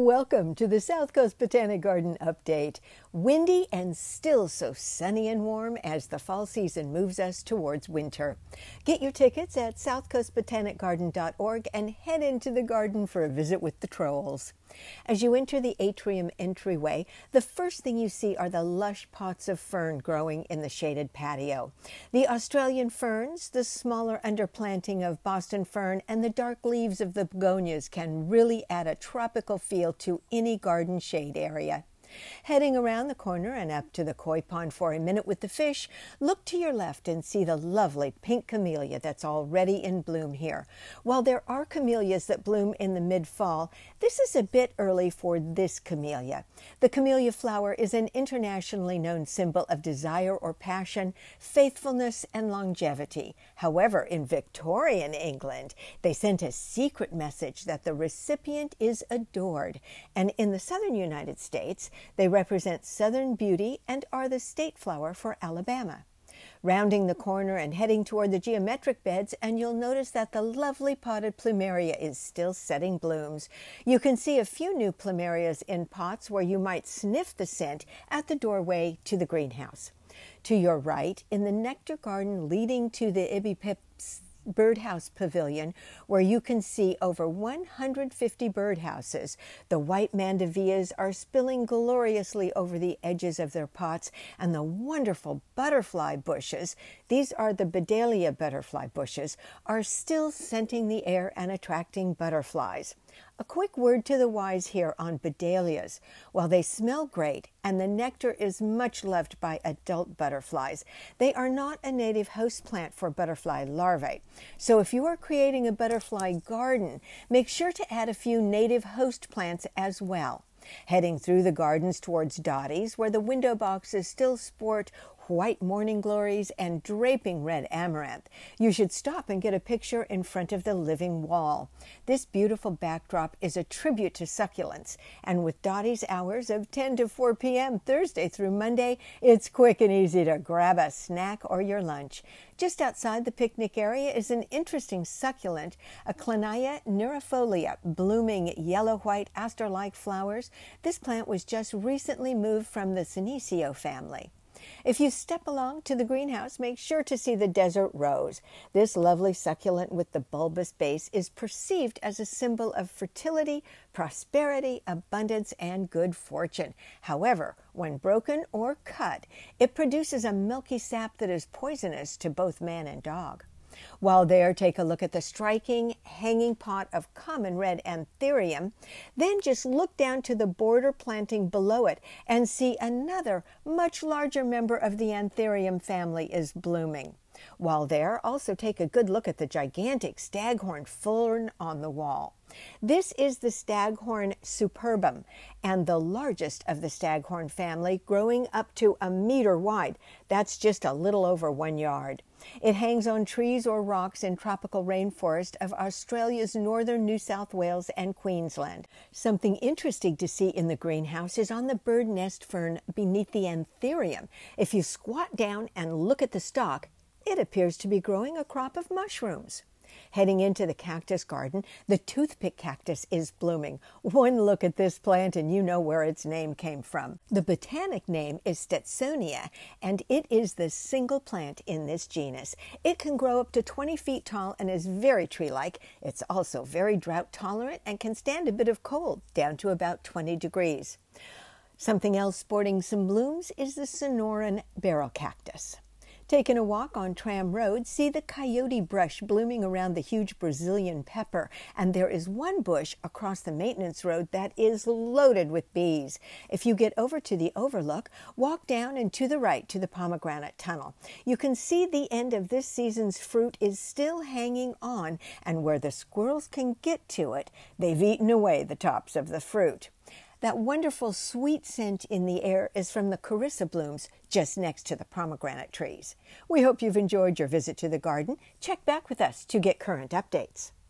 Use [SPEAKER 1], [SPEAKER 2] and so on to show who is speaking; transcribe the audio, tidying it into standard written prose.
[SPEAKER 1] Welcome to the South Coast Botanic Garden update. Windy and still so sunny and warm as the fall season moves us towards winter. Get your tickets at southcoastbotanicgarden.org and head into the garden for a visit with the trolls. As you enter the atrium entryway, the first thing you see are the lush pots of fern growing in the shaded patio. The Australian ferns, the smaller underplanting of Boston fern, and the dark leaves of the begonias can really add a tropical feel to any garden shade area. Heading around the corner and up to the koi pond for a minute with the fish, look to your left and see the lovely pink camellia that's already in bloom here. While there are camellias that bloom in the mid-fall, this is a bit early for this camellia. The camellia flower is an internationally known symbol of desire or passion, faithfulness, and longevity. However, in Victorian England, they sent a secret message that the recipient is adored. And in the southern United States, they represent southern beauty and are the state flower for Alabama. Rounding the corner and heading toward the geometric beds, and you'll notice that the lovely potted plumeria is still setting blooms. You can see a few new plumerias in pots where you might sniff the scent at the doorway to the greenhouse. To your right, in the nectar garden leading to the Ibipips birdhouse pavilion, where you can see over 150 birdhouses, the white mandevillas are spilling gloriously over the edges of their pots, and the wonderful butterfly bushes, these are the Baidalia butterfly bushes, are still scenting the air and attracting butterflies. A quick word to the wise here on Baidalias. While they smell great and the nectar is much loved by adult butterflies, they are not a native host plant for butterfly larvae. So if you are creating a butterfly garden, make sure to add a few native host plants as well. Heading through the gardens towards Dottie's, where the window boxes still sport white morning glories and draping red amaranth, you should stop and get a picture in front of the living wall. This beautiful backdrop is a tribute to succulents, and with Dottie's hours of 10 to 4 p.m. Thursday through Monday, it's quick and easy to grab a snack or your lunch. Just outside the picnic area is an interesting succulent, a Clinaya neurifolia, blooming yellow-white aster-like flowers. This plant was just recently moved from the Senecio family. If you step along to the greenhouse, make sure to see the desert rose. This lovely succulent with the bulbous base is perceived as a symbol of fertility, prosperity, abundance, and good fortune. However, when broken or cut, it produces a milky sap that is poisonous to both man and dog. While there, take a look at the striking hanging pot of common red anthurium. Then just look down to the border planting below it and see another much larger member of the anthurium family is blooming. While there, also take a good look at the gigantic staghorn fern on the wall. This is the Staghorn superbum, and the largest of the staghorn family, growing up to 1 meter wide. That's just a little over 1 yard. It hangs on trees or rocks in tropical rainforest of Australia's northern New South Wales and Queensland. Something interesting to see in the greenhouse is on the bird nest fern beneath the anthurium. If you squat down and look at the stalk, it appears to be growing a crop of mushrooms. Heading into the cactus garden, the toothpick cactus is blooming. One look at this plant and you know where its name came from. The botanic name is Stetsonia, and it is the single plant in this genus. It can grow up to 20 feet tall and is very tree-like. It's also very drought tolerant and can stand a bit of cold, down to about 20 degrees. Something else sporting some blooms is the Sonoran barrel cactus. Taking a walk on Tram Road, see the coyote brush blooming around the huge Brazilian pepper, and there is one bush across the maintenance road that is loaded with bees. If you get over to the overlook, walk down and to the right to the pomegranate tunnel. You can see the end of this season's fruit is still hanging on, and where the squirrels can get to it, they've eaten away the tops of the fruit. That wonderful sweet scent in the air is from the Carissa blooms just next to the pomegranate trees. We hope you've enjoyed your visit to the garden. Check back with us to get current updates.